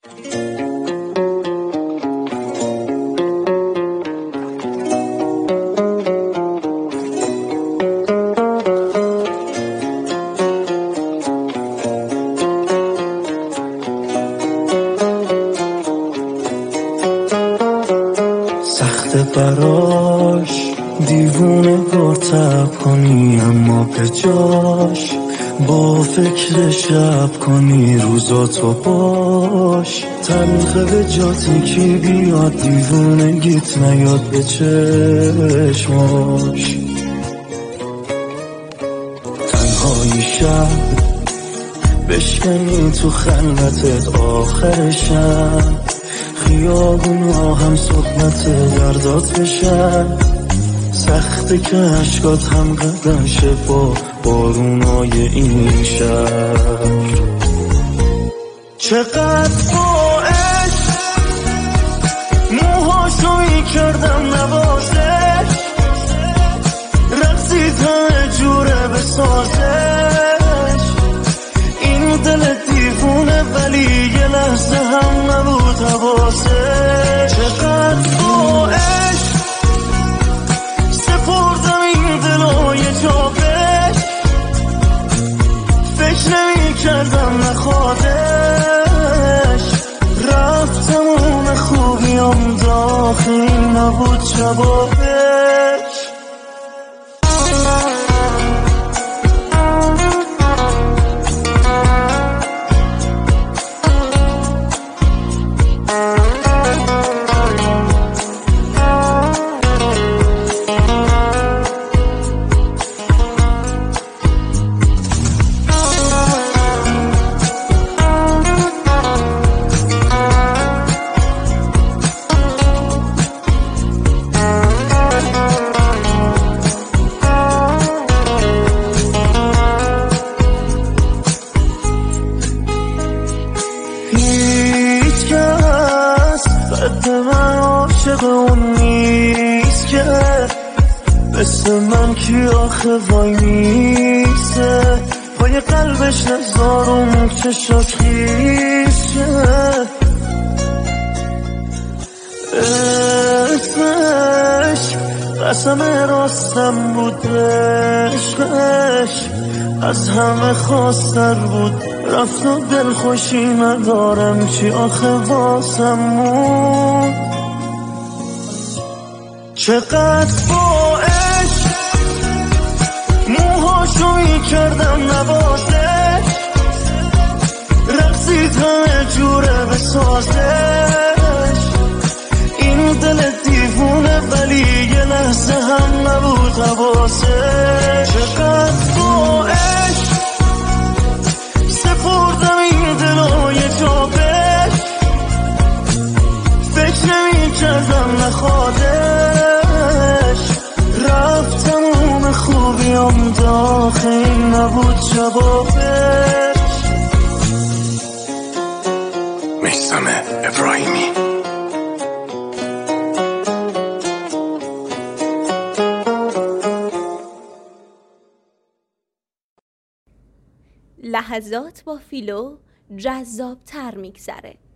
براش دیوونه گرتب کنی، اما به جاش با فکر شب کنی روزاتو باش. تلخه به جاتی کی بیاد دیوونه گیت نیاد به چشماش. تنهایی شب بشکنی تو خلوتت آخر شب، خیابونا هم صحبت دردات بشن. سخته که عشقات هم قدم شه با بارونای این شهر. چقدر با عشق موهاشویی کردم نوازش، رقصی تا جوره بسازش. این دل دیوونه ولی یه لحظه هم نبود حواسش. چقدر با عشق سپردم این دلای جابش، فکر نمی کردم نخوادش. رفت تموم خوبیام داخل نبود جوابش. من کی آخه وای میسته پای قلبش نزارم چشاش خیشه. اسمش قسم راستم بود، عشقش از همه خواستر بود. رفت و دل خوشی ندارم چی آخه واسم بود. چقدر با موهاشویی کردم نوازش، رقصی تا جوره بسازش. این دل دیوونه ولی یه لحظه هم نبود حواسش. چقدر با عشق سپردم این دلای جابش، فکر نمی کردم نخوادش. رفت تموم خوبیام داخل نبود جوابش. میثم ابراهیمی. لحظات با فیلو جذاب‌تر میگذره.